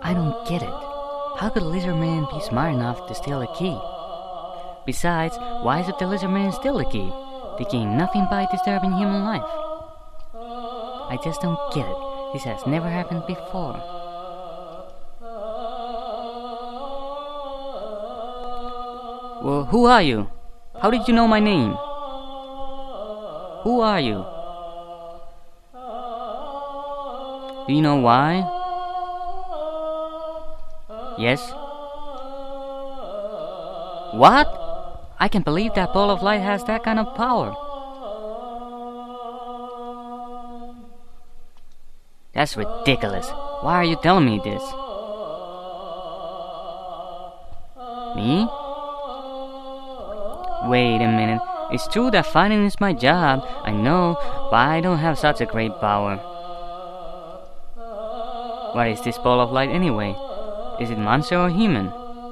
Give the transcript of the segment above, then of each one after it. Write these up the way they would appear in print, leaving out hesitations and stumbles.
I don't get it. How could Lizardman be smart enough to steal a key? Besides, why should the Lizardman steal the key? They gain nothing by disturbing human life. I just don't get it. This has never happened before. Well, who are you? How did you know my name? Who are you? Do you know why? Yes? What? I can't believe that ball of light has that kind of power. That's ridiculous. Why are you telling me this? Me? Wait a minute. It's true that fighting is my job, I know, but I don't have such a great power. What is this ball of light anyway? Is it monster or human?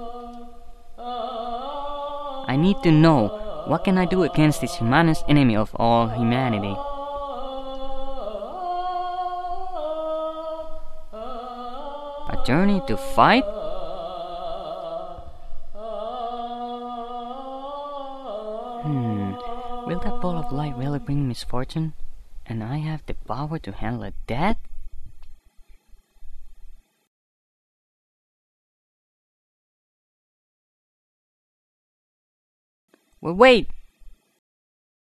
I need to know, what can I do against this humanest enemy of all humanity? A journey to fight? Will that ball of light really bring misfortune? And I have the power to handle that? Well, wait!